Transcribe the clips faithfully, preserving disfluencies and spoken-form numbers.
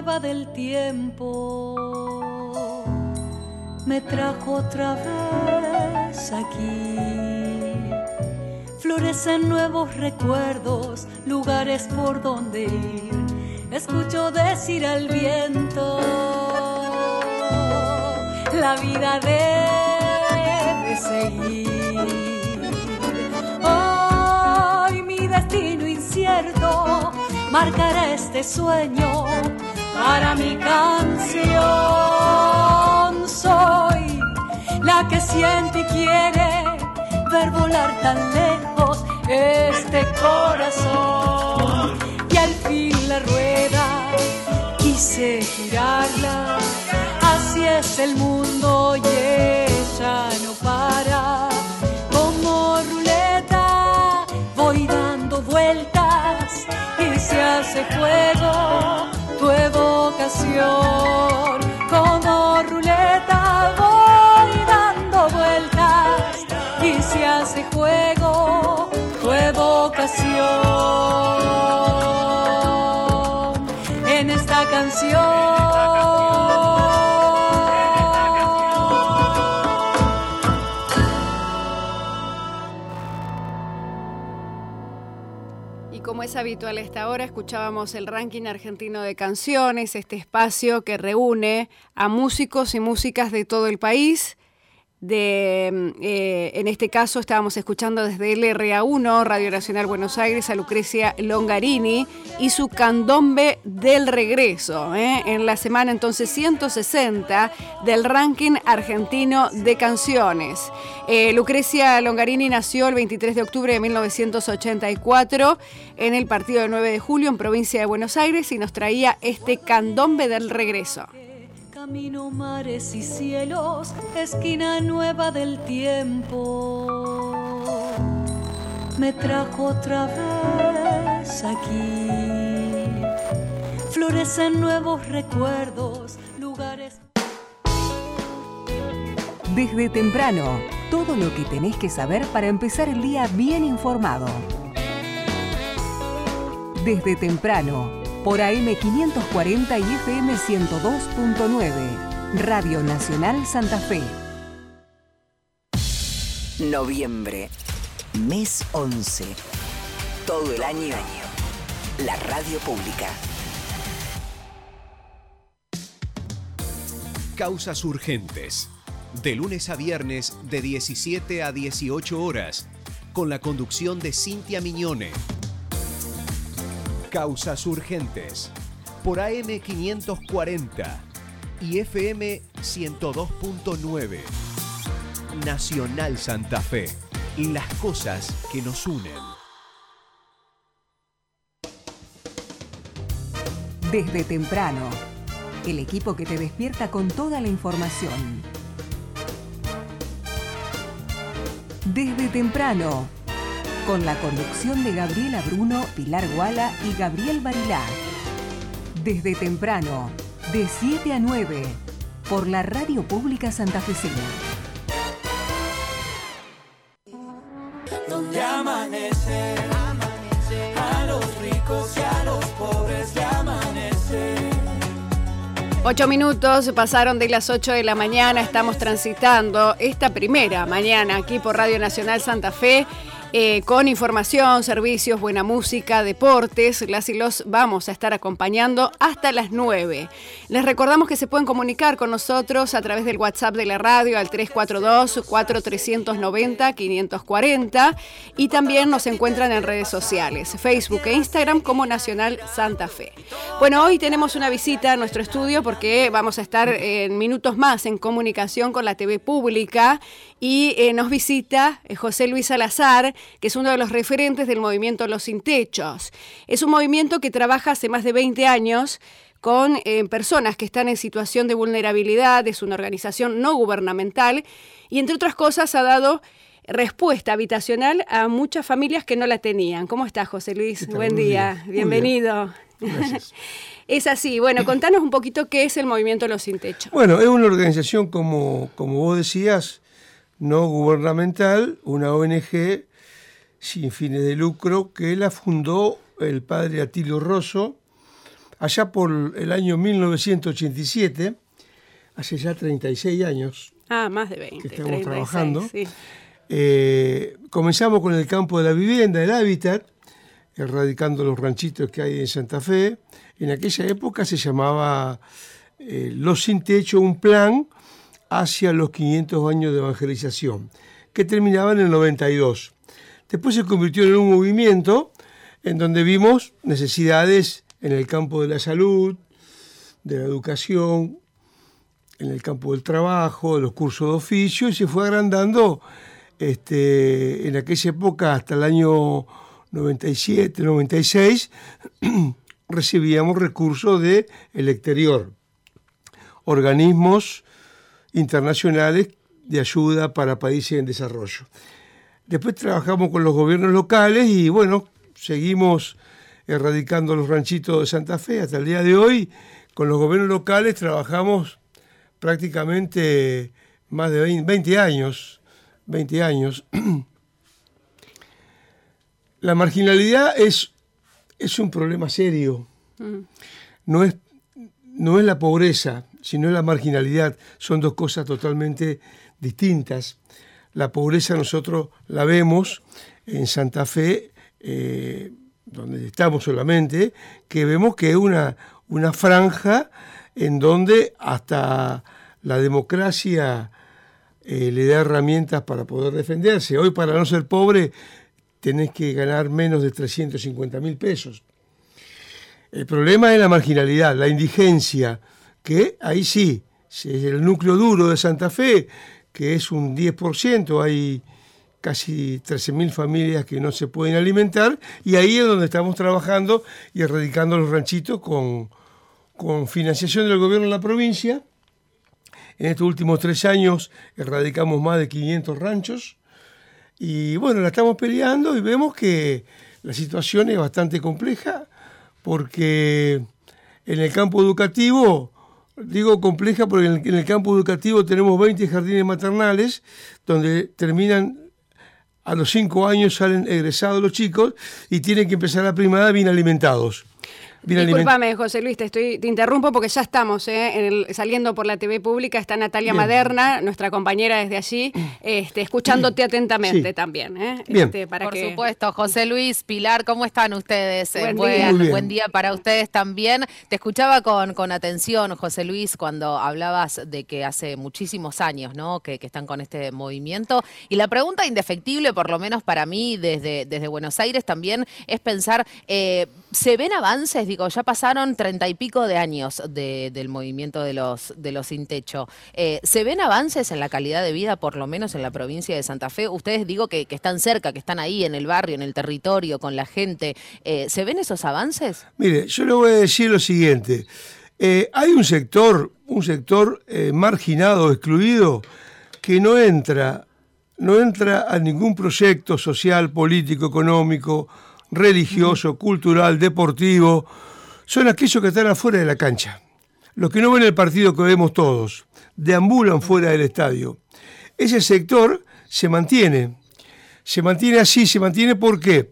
nueva del tiempo me trajo otra vez aquí. Florecen nuevos recuerdos, lugares por donde ir. Escucho decir al viento, la vida debe seguir. Hoy mi destino incierto marcará este sueño para mi canción. Soy la que siente y quiere ver volar tan lejos este corazón. Y al fin la rueda quise girarla, así es el mundo y ella no para. Como ruleta voy dando vueltas y se hace fuego tu evocación. Como ruleta voy dando vueltas y se hace juego tu evocación en esta canción. Y como es habitual a esta hora, escuchábamos el ranking argentino de canciones, este espacio que reúne a músicos y músicas de todo el país. De, eh, en este caso estábamos escuchando desde el R A uno, Radio Nacional Buenos Aires, a Lucrecia Longarini y su Candombe del Regreso, ¿eh? En la semana entonces ciento sesenta del ranking argentino de canciones. Eh, Lucrecia Longarini nació el veintitrés de octubre de mil novecientos ochenta y cuatro en el partido del nueve de julio en provincia de Buenos Aires y nos traía este Candombe del Regreso. Camino, mares y cielos, esquina nueva del tiempo me trajo otra vez aquí. Florecen nuevos recuerdos, lugares. Desde temprano, todo lo que tenés que saber para empezar el día bien informado. Desde temprano, por A M quinientos cuarenta y F M ciento dos punto nueve, Radio Nacional Santa Fe. Noviembre, mes once. Todo el año, la radio pública. Causas urgentes. De lunes a viernes, de diecisiete a dieciocho horas, con la conducción de Cintia Miñone. Causas urgentes, por A M quinientos cuarenta y F M ciento dos punto nueve. Nacional Santa Fe, y las cosas que nos unen. Desde temprano, el equipo que te despierta con toda la información. Desde temprano, con la conducción de Gabriela Bruno, Pilar Guala y Gabriel Barilá. Desde temprano, de siete a nueve, por la Radio Pública Santafesina. Donde amanece, amanece, a los ricos y a los pobres le amanece. Ocho minutos pasaron de las ocho de la mañana, estamos transitando esta primera mañana aquí por Radio Nacional Santa Fe. Eh, con información, servicios, buena música, deportes, las y los vamos a estar acompañando hasta las nueve. Les recordamos que se pueden comunicar con nosotros a través del WhatsApp de la radio al tres cuatro dos, cuatro tres nueve cero, cinco cuatro cero y también nos encuentran en redes sociales, Facebook e Instagram como Nacional Santa Fe. Bueno, hoy tenemos una visita a nuestro estudio porque vamos a estar en minutos más en comunicación con la T V Pública y eh, nos visita eh, José Luis Salazar, que es uno de los referentes del movimiento Los Sin Techos. Es un movimiento que trabaja hace más de veinte años con eh, personas que están en situación de vulnerabilidad, es una organización no gubernamental y entre otras cosas ha dado respuesta habitacional a muchas familias que no la tenían. ¿Cómo estás, José Luis? Buen día, bienvenido. Gracias. Es así, bueno, contanos un poquito qué es el movimiento Los Sin Techos. Bueno, es una organización, como, como vos decías, no gubernamental, una O N G sin fines de lucro, que la fundó el padre Atilio Rosso allá por el año mil novecientos ochenta y siete, hace ya treinta y seis años ah, más de veinte, que estamos treinta y seis, trabajando. Sí. Eh, comenzamos con el campo de la vivienda, el hábitat, erradicando los ranchitos que hay en Santa Fe. En aquella época se llamaba eh, Los Sin Techo, un plan hacia los quinientos años de evangelización, que terminaba en el noventa y dos. Después se convirtió en un movimiento en donde vimos necesidades en el campo de la salud, de la educación, en el campo del trabajo, de los cursos de oficio, y se fue agrandando este, en aquella época hasta el año noventa y siete, noventa y seis, recibíamos recursos del exterior, organismos internacionales de ayuda para países en desarrollo. Después trabajamos con los gobiernos locales y bueno, seguimos erradicando los ranchitos de Santa Fe hasta el día de hoy. Con los gobiernos locales trabajamos prácticamente más de veinte años. veinte años. La marginalidad es, es un problema serio. No es, no es la pobreza, sino es la marginalidad. Son dos cosas totalmente distintas. La pobreza nosotros la vemos en Santa Fe, eh, donde estamos solamente, que vemos que es una, una franja en donde hasta la democracia eh, le da herramientas para poder defenderse. Hoy, para no ser pobre, tenés que ganar menos de trescientos cincuenta mil pesos. El problema es la marginalidad, la indigencia, que ahí sí, es el núcleo duro de Santa Fe, que es un diez por ciento, hay casi trece mil familias que no se pueden alimentar, y ahí es donde estamos trabajando y erradicando los ranchitos con, con financiación del gobierno de la provincia. En estos últimos tres años erradicamos más de quinientos ranchos, y bueno, la estamos peleando y vemos que la situación es bastante compleja, porque en el campo educativo, digo compleja porque en el, en el campo educativo tenemos veinte jardines maternales, donde terminan, a los cinco años salen egresados los chicos y tienen que empezar la primaria bien alimentados. Bien Discúlpame, aliment- José Luis, te, estoy, te interrumpo porque ya estamos ¿eh? en el, saliendo por la T V pública. Está Natalia Bien. Maderna, nuestra compañera desde allí, este, escuchándote atentamente sí. también. ¿eh? Bien. Este, para por que... supuesto. José Luis, Pilar, ¿cómo están ustedes? Buen, buen, día. buen día para ustedes también. Te escuchaba con, con atención, José Luis, cuando hablabas de que hace muchísimos años, ¿no? que, que están con este movimiento. Y la pregunta indefectible, por lo menos para mí, desde, desde Buenos Aires también, es pensar, eh, ¿se ven avances? Digo, ya pasaron treinta y pico de años de, del movimiento de los, de los sin techo. Eh, ¿Se ven avances en la calidad de vida, por lo menos en la provincia de Santa Fe? Ustedes digo que, que están cerca, que están ahí en el barrio, en el territorio, con la gente. Eh, ¿Se ven esos avances? Mire, yo le voy a decir lo siguiente. Eh, hay un sector, un sector eh, marginado, excluido, que no entra, no entra a ningún proyecto social, político, económico, religioso, mm. cultural, deportivo. Son aquellos que están afuera de la cancha, los que no ven el partido que vemos todos, deambulan fuera del estadio. Ese sector se mantiene, se mantiene así, se mantiene ¿por qué?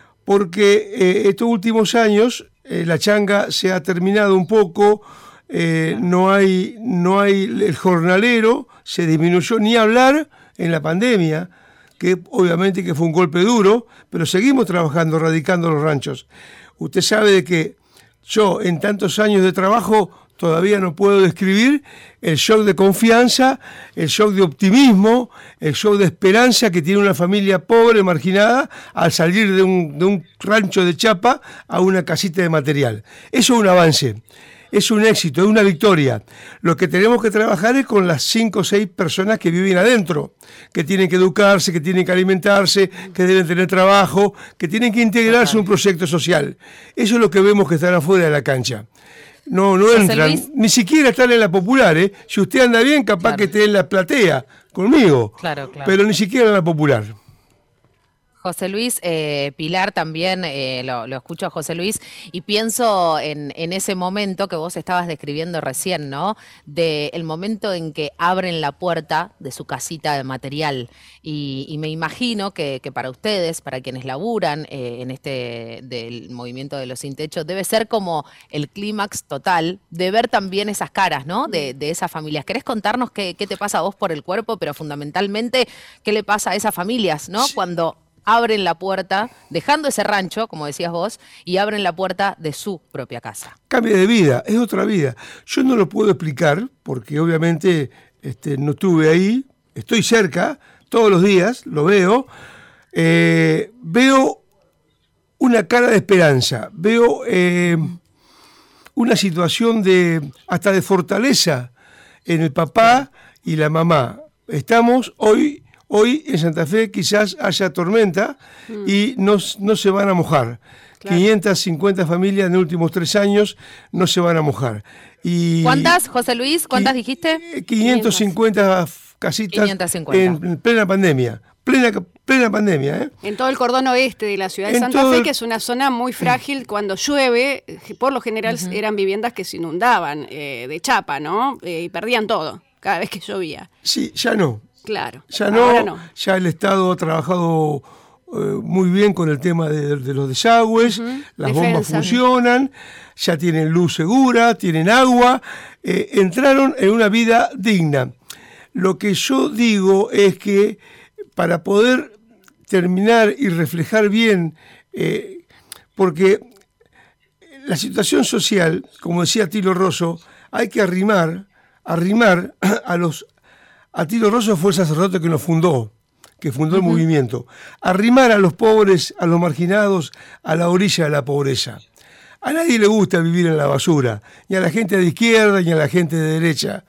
Porque eh, estos últimos años eh, la changa se ha terminado un poco, eh, no hay, no hay el jornalero, se disminuyó, ni hablar en la pandemia, que obviamente que fue un golpe duro, pero seguimos trabajando, radicando los ranchos. Usted sabe de que yo, en tantos años de trabajo, todavía no puedo describir el shock de confianza, el shock de optimismo, el shock de esperanza que tiene una familia pobre, marginada, al salir de un, de un rancho de chapa a una casita de material. Eso es un avance, es un éxito, es una victoria. Lo que tenemos que trabajar es con las cinco o seis personas que viven adentro, que tienen que educarse, que tienen que alimentarse, que deben tener trabajo, que tienen que integrarse en un proyecto social. Eso es lo que vemos que están afuera de la cancha. No, no entran, Luis, ni siquiera están en la popular, ¿eh? Si usted anda bien, capaz claro. que esté en la platea conmigo, claro, claro. pero ni siquiera en la popular. José Luis, eh, Pilar también, eh, lo, lo escucho a José Luis, y pienso en, en ese momento que vos estabas describiendo recién, ¿no? De el momento en que abren la puerta de su casita de material. Y, y me imagino que, que para ustedes, para quienes laburan eh, en este del movimiento de los sin techo, debe ser como el clímax total de ver también esas caras, ¿no? De, de esas familias. ¿Querés contarnos qué, qué te pasa a vos por el cuerpo, pero fundamentalmente qué le pasa a esas familias, ¿no? Sí. Cuando abren la puerta, dejando ese rancho, como decías vos, y abren la puerta de su propia casa. Cambia de vida, es otra vida. Yo no lo puedo explicar, porque obviamente este, no estuve ahí, estoy cerca, todos los días, lo veo, eh, veo una cara de esperanza, veo eh, una situación de hasta de fortaleza en el papá y la mamá. Estamos hoy... Hoy en Santa Fe quizás haya tormenta mm. y no, no se van a mojar. Claro. quinientas cincuenta familias en los últimos tres años no se van a mojar. Y ¿cuántas, José Luis? ¿Cuántas dijiste? quinientas cincuenta casitas quinientos cincuenta. En plena pandemia. Plena, plena pandemia. ¿eh? En todo el cordón oeste de la ciudad de en Santa Fe, el... que es una zona muy frágil, cuando llueve, por lo general uh-huh. eran viviendas que se inundaban eh, de chapa, ¿no? Eh, y perdían todo cada vez que llovía. Sí, ya no. Claro. Ya no, no, ya el Estado ha trabajado eh, muy bien con el tema de, de los desagües, uh-huh. las Defensa. bombas funcionan, ya tienen luz segura, tienen agua, eh, entraron en una vida digna. Lo que yo digo es que para poder terminar y reflejar bien, eh, porque la situación social, como decía Tilo Rosso, hay que arrimar, arrimar a los... A Tilo Rosso fue el sacerdote que nos fundó, que fundó uh-huh. el movimiento. Arrimar a los pobres, a los marginados, a la orilla de la pobreza. A nadie le gusta vivir en la basura, ni a la gente de izquierda, ni a la gente de derecha.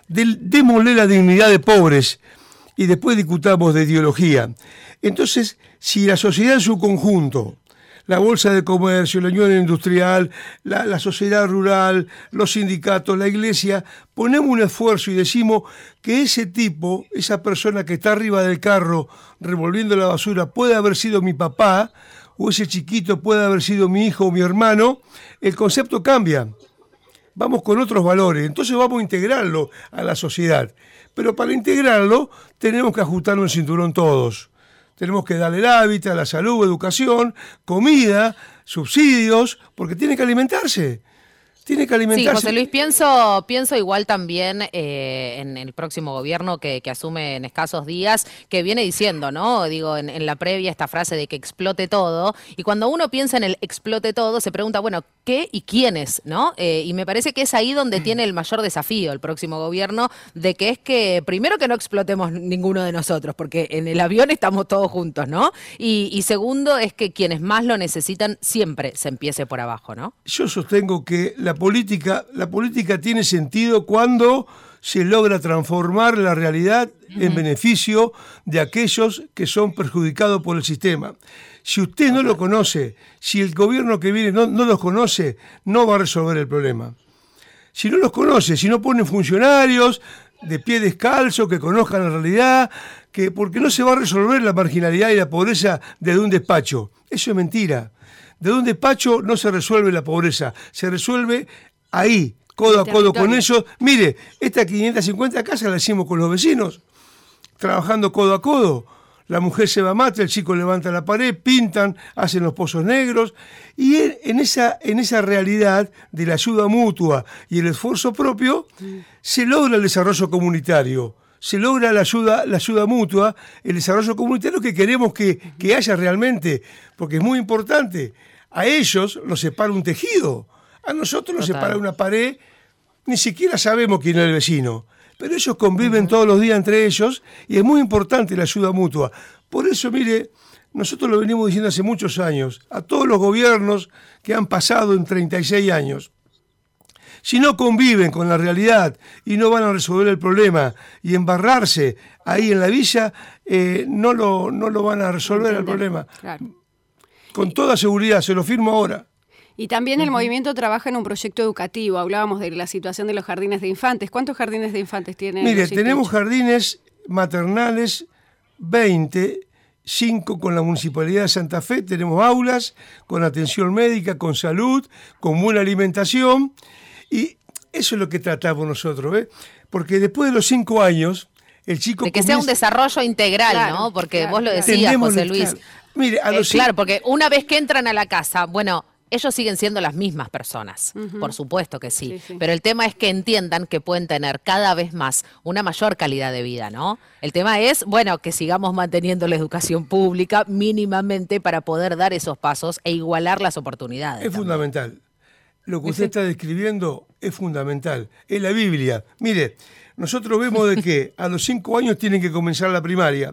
Démosle la dignidad de pobres y después discutamos de ideología. Entonces, si la sociedad en su conjunto, la Bolsa de Comercio, la Unión Industrial, la, la sociedad rural, los sindicatos, la iglesia, ponemos un esfuerzo y decimos que ese tipo, esa persona que está arriba del carro revolviendo la basura, puede haber sido mi papá, o ese chiquito puede haber sido mi hijo o mi hermano, el concepto cambia. Vamos con otros valores, entonces vamos a integrarlo a la sociedad. Pero para integrarlo tenemos que ajustarnos el cinturón todos. Tenemos que darle el hábitat, la salud, educación, comida, subsidios, porque tiene que alimentarse. Tiene que alimentarse. Sí, José Luis, pienso, pienso igual también eh, en el próximo gobierno que, que asume en escasos días, que viene diciendo, ¿no? Digo, en, en la previa esta frase de que explote todo, y cuando uno piensa en el explote todo, se pregunta, bueno, ¿qué y quiénes? ¿No? Eh, y me parece que es ahí donde tiene el mayor desafío el próximo gobierno, de que es que, primero, que no explotemos ninguno de nosotros, porque en el avión estamos todos juntos, ¿no? Y, y segundo, es que quienes más lo necesitan siempre se empiece por abajo, ¿no? Yo sostengo que la política, la política tiene sentido cuando se logra transformar la realidad en beneficio de aquellos que son perjudicados por el sistema. Si usted no lo conoce, si el gobierno que viene no, no los conoce, no va a resolver el problema. Si no los conoce, si no ponen funcionarios de pie descalzo, que conozcan la realidad, que porque no se va a resolver la marginalidad y la pobreza desde un despacho. Eso es mentira. Desde un despacho no se resuelve la pobreza, se resuelve ahí, codo a codo con ellos. Mire, estas quinientas cincuenta casas las hicimos con los vecinos, trabajando codo a codo. La mujer se va a mate, el chico levanta la pared, pintan, hacen los pozos negros. Y en esa, en esa realidad de la ayuda mutua y el esfuerzo propio, mm. se logra el desarrollo comunitario. Se logra la ayuda, la ayuda mutua, el desarrollo comunitario que queremos que, que haya realmente, porque es muy importante. A ellos los separa un tejido, a nosotros nos Total. separa una pared, ni siquiera sabemos quién es el vecino, pero ellos conviven uh-huh. todos los días entre ellos y es muy importante la ayuda mutua. Por eso, mire, nosotros lo venimos diciendo hace muchos años, a todos los gobiernos que han pasado en treinta y seis años, si no conviven con la realidad y no van a resolver el problema y embarrarse ahí en la villa, eh, no, lo, no lo van a resolver Entender. el problema. Claro. Con toda seguridad, se lo firmo ahora. Y también el uh-huh. movimiento trabaja en un proyecto educativo. Hablábamos de la situación de los jardines de infantes. ¿Cuántos jardines de infantes tienen? Mire, tenemos jardines maternales veinte cinco con la Municipalidad de Santa Fe, tenemos aulas con atención médica, con salud, con buena alimentación, y eso es lo que tratamos nosotros, ¿ves? Porque después de los cinco años, el chico de que comienza... sea un desarrollo integral, claro, ¿no? Porque claro, vos lo decías, Tendemos, José Luis. Claro. Mire, a eh, los claro, porque una vez que entran a la casa, bueno, ellos siguen siendo las mismas personas, uh-huh. por supuesto que sí, sí, sí, pero el tema es que entiendan que pueden tener cada vez más una mayor calidad de vida, ¿no? El tema es, bueno, que sigamos manteniendo la educación pública mínimamente para poder dar esos pasos e igualar las oportunidades. Es también. Fundamental. Lo que usted ¿Sí? está describiendo es fundamental. Es la Biblia. Mire, nosotros vemos de que a los cinco años tienen que comenzar la primaria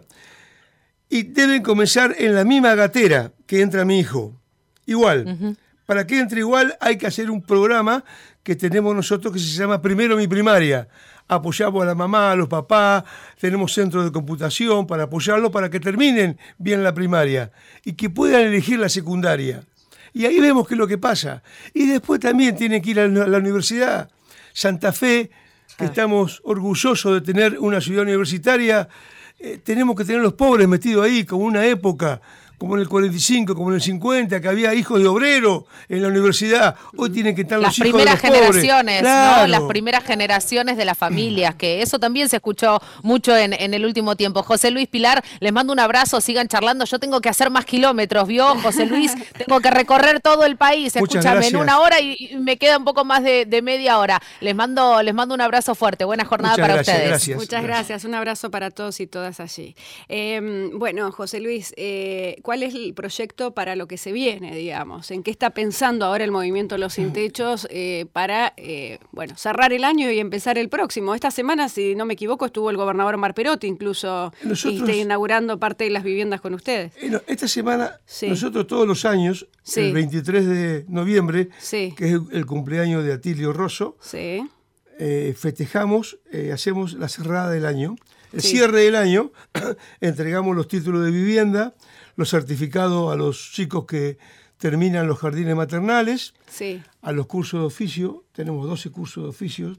y deben comenzar en la misma gatera que entra mi hijo. Igual. Uh-huh. Para que entre igual hay que hacer un programa que tenemos nosotros que se llama Primero Mi Primaria. Apoyamos a la mamá, a los papás, tenemos centros de computación para apoyarlos para que terminen bien la primaria y que puedan elegir la secundaria. Y ahí vemos qué es lo que pasa. Y después también tienen que ir a la universidad. Santa Fe, que ah. estamos orgullosos de tener una ciudad universitaria, eh, tenemos que tener los pobres metidos ahí, como una época, como en el cuarenta y cinco, como en el cincuenta, que había hijos de obreros en la universidad. Hoy tienen que estar los hijos de los pobres. Las primeras generaciones, claro. ¿no? Las primeras generaciones de las familias, que eso también se escuchó mucho en, en el último tiempo. José Luis, Pilar, les mando un abrazo, sigan charlando. Yo tengo que hacer más kilómetros, ¿vio, José Luis? Tengo que recorrer todo el país, escúchame, en una hora y, y me queda un poco más de, de media hora. Les mando, les mando un abrazo fuerte. Buena jornada Muchas para gracias, ustedes. Gracias, Muchas gracias. gracias. Un abrazo para todos y todas allí. Eh, bueno, José Luis, eh, ¿cuál es el proyecto para lo que se viene, digamos? ¿En qué está pensando ahora el Movimiento Los Sin Techos eh, para eh, bueno, cerrar el año y empezar el próximo? Esta semana, si no me equivoco, estuvo el gobernador Omar Perotti incluso nosotros, este, inaugurando parte de las viviendas con ustedes. Esta semana, sí. nosotros todos los años, sí. el veintitrés de noviembre, sí. que es el cumpleaños de Atilio Rosso, sí. eh, festejamos, eh, hacemos la cerrada del año. El sí. cierre del año, entregamos los títulos de vivienda, los certificados a los chicos que terminan los jardines maternales, sí. a los cursos de oficio, tenemos doce cursos de oficios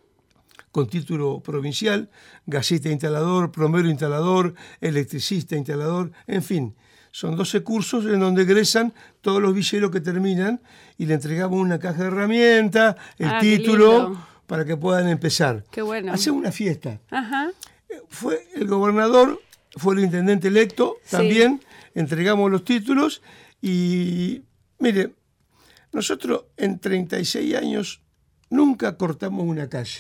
con título provincial, gasista instalador, plomero instalador, electricista instalador, en fin, son doce cursos en donde egresan todos los villeros que terminan y le entregamos una caja de herramientas, el ah, título, para que puedan empezar. Qué bueno. Hacemos una fiesta. Ajá. Fue el gobernador, fue el intendente electo también, sí. entregamos los títulos y, mire, nosotros en treinta y seis años nunca cortamos una calle,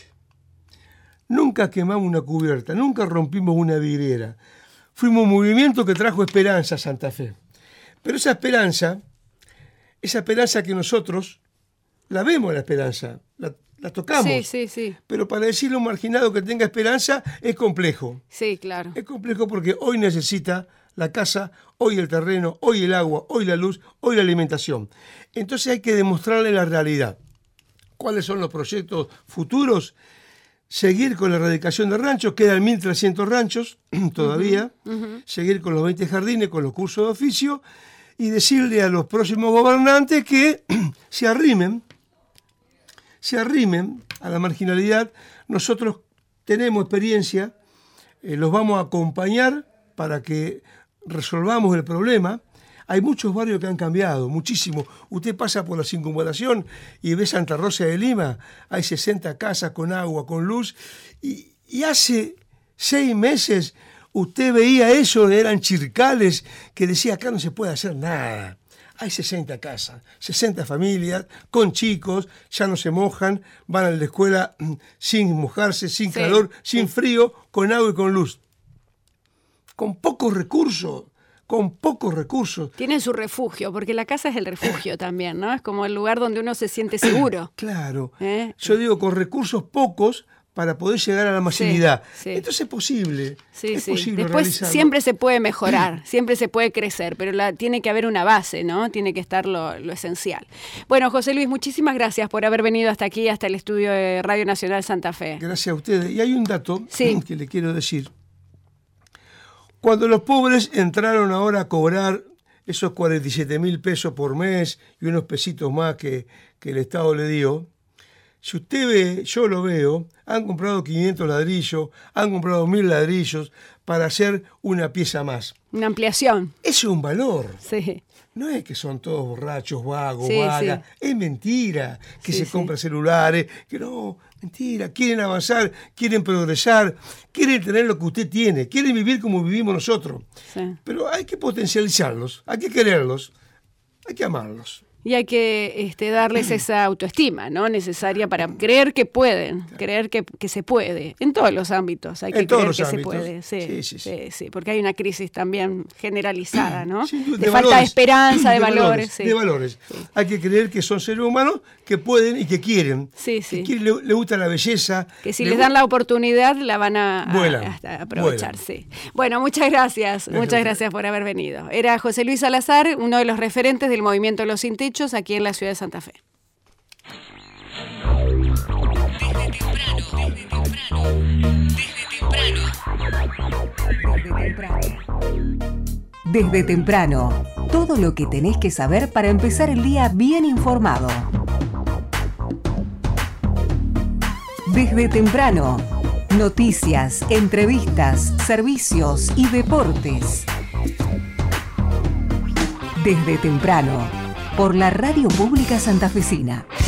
nunca quemamos una cubierta, nunca rompimos una vidriera. Fuimos un movimiento que trajo esperanza a Santa Fe. Pero esa esperanza, esa esperanza que nosotros la vemos, la esperanza, la La tocamos, sí, sí, sí. pero para decirle a un marginado que tenga esperanza es complejo. Sí, claro. Es complejo porque hoy necesita la casa, hoy el terreno, hoy el agua, hoy la luz, hoy la alimentación. Entonces hay que demostrarle la realidad. ¿Cuáles son los proyectos futuros? Seguir con la erradicación de ranchos, quedan mil trescientos ranchos todavía, uh-huh, uh-huh. seguir con los veinte jardines, con los cursos de oficio y decirle a los próximos gobernantes que se arrimen, se arrimen a la marginalidad. Nosotros tenemos experiencia, eh, los vamos a acompañar para que resolvamos el problema. Hay muchos barrios que han cambiado, muchísimo. Usted pasa por la circunvalación y ve Santa Rosa de Lima, hay sesenta casas con agua, con luz, y, y hace seis meses usted veía eso, eran chircales, que decía acá no se puede hacer nada. Hay sesenta casas, sesenta familias, con chicos, ya no se mojan, van a la escuela sin mojarse, sin sí, calor, sin sí. frío, con agua y con luz. Con pocos recursos, con pocos recursos. Tienen su refugio, porque la casa es el refugio también, ¿no? Es como el lugar donde uno se siente seguro. Claro. ¿Eh? Yo digo, con recursos pocos, para poder llegar a la masividad. Sí, sí. Entonces es posible. Sí, es sí. posible Después realizarlo. Siempre se puede mejorar, siempre se puede crecer, pero la, tiene que haber una base, ¿no? Tiene que estar lo, lo esencial. Bueno, José Luis, muchísimas gracias por haber venido hasta aquí, hasta el estudio de Radio Nacional Santa Fe. Gracias a ustedes. Y hay un dato sí. que le quiero decir. Cuando los pobres entraron ahora a cobrar esos cuarenta y siete mil pesos por mes y unos pesitos más que, que el Estado le dio, Si usted ve, yo lo veo, han comprado quinientos ladrillos, han comprado mil ladrillos para hacer una pieza más. Una ampliación. Eso es un valor. Sí. No es que son todos borrachos, vagos, Sí, vagas. sí. Es mentira que Sí, se sí. compran celulares, que no, mentira. Quieren avanzar, quieren progresar, quieren tener lo que usted tiene, quieren vivir como vivimos nosotros. Sí. Pero hay que potencializarlos, hay que quererlos, hay que amarlos. Y hay que este, darles esa autoestima, ¿no? Necesaria para creer que pueden, creer que, que se puede, en todos los ámbitos. Hay que En todos creer los que ámbitos. se puede, sí, Sí, sí, sí. sí, sí, porque hay una crisis también generalizada, ¿no? Sin duda, de, falta de valores, esperanza, de, valores. sí. De valores. Hay que creer que son seres humanos que pueden y que quieren. Sí, sí. Que quieren, le, le gusta la belleza. Que si le les gu- dan la oportunidad la van a, a- Vuelan, hasta aprovechar, vuelan. sí. Bueno, muchas gracias, muchas gracias por haber venido. Era José Luis Salazar, uno de los referentes del movimiento Los Sin Techos aquí en la ciudad de Santa Fe. Desde temprano. Desde temprano, todo lo que tenés que saber para empezar el día bien informado. Desde temprano, noticias, entrevistas, servicios y deportes. Desde temprano, por la Radio Pública Santafesina.